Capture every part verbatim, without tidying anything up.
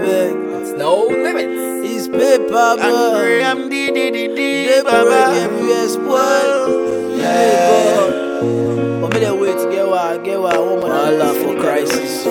beg. It's no limits. It's paper, bro. I'm D D D D, They Baba. break everywhere, spoil. Yeah, God. But me that way to get what I get what I want. Allah for crisis.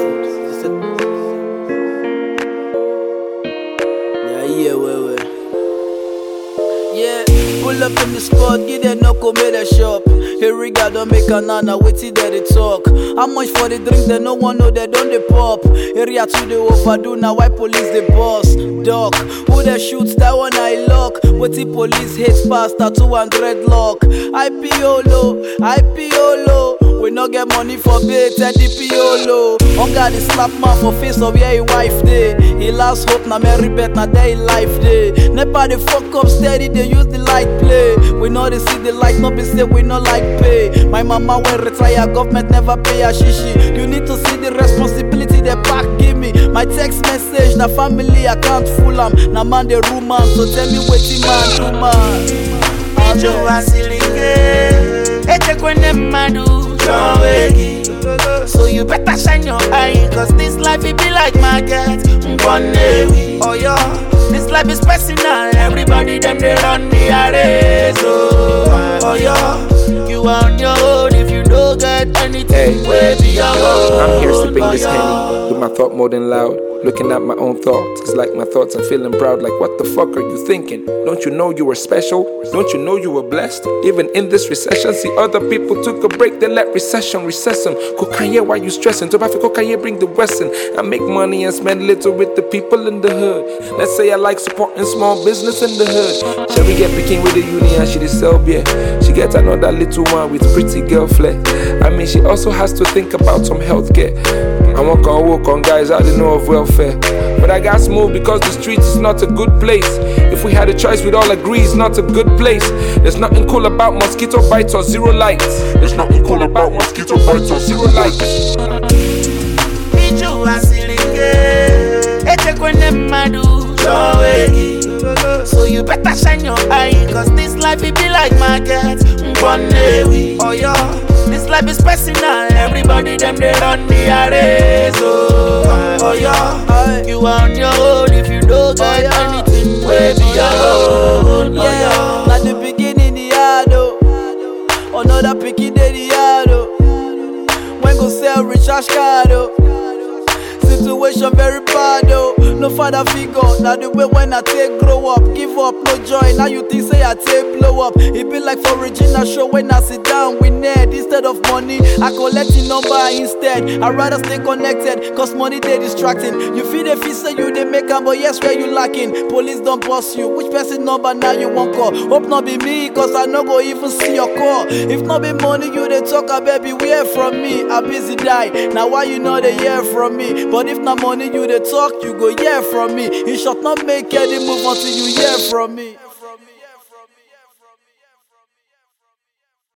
Yeah, yeah, wait, wait. Yeah, pull up in the spot, give them no come at the shop. Here we got don't make a nana, wait till they talk. How much for the drink, they no one know they don't they pop. Area to the overdo, now why police the boss? Dog, who they shoots, that one I lock. What the police hates past, that two hundred lock. I P O low, I P O low. We no get money for bait, Teddy Piolo. On God, the slap man for face of yeah, he wife day. He last hope, na merry bet, na day life day. Nepa the fuck up steady, they use the light play. We know they see the light, no be say we no like pay. My mama when retire, government never pay a shishi. You need to see the responsibility they back give me. My text message, na family account full am. Na man the room man, so tell me what the man do man. Ijo wasilinge, eche kwene madu. So you better shine your eye, cause this life it be like market. Oh yeah, this life is personal. Everybody them they run the race. Oh, oh yeah, you are on your own if you don't get anything. Hey, be your own. I'm here sipping this Henny with my thought more than loud. Looking at my own thoughts, it's like my thoughts I'm feeling proud. Like what the fuck are you thinking? Don't you know you were special? Don't you know you were blessed? Even in this recession, see other people took a break, they let recession recess them. Kokaye, why you stressing? Tobafi Kokaye bring the Western. I make money and spend little with the people in the hood. Let's say I like supporting small business in the hood. Shall we get picking with the uni and she dey sell beer? She get another little one with pretty girl flair. I mean she also has to think about some healthcare. I walk on walk on guys I don't know of welfare. But I got smooth because the streets is not a good place. If we had a choice we'd all agree it's not a good place. There's nothing cool about mosquito bites or zero lights. There's nothing cool about mosquito bites or zero lights. Ijo wasilinge, eche kwene madu. So you better shine your eye, cause this life it be like market. Oh yeah, this life is personal. Everybody them they run the race. Oh, oh yeah, you are on your own if you don't get anything. Where be your own? Oh yeah, at the beginning the yard oh, another picking the yard oh. When go sell recharge card oh. Situation very bad oh. No father figure, now the way when I take grow up. Give up, no joy, now you think say I take blow up. It be like for Regina show when I sit down with Ned. Instead of money, I collect the number instead. I rather stay connected, cause money they distracting. You feel the feel say you they make am, but yes where you lacking. Police don't boss you, which person number now you won't call? Hope not be me, cause I no go even see your call. If not be money you they talk a baby, we hear from me. I busy die, now why you know they hear from me? But if not money you they talk, you go hear from me. In short, not make any move until you hear from me.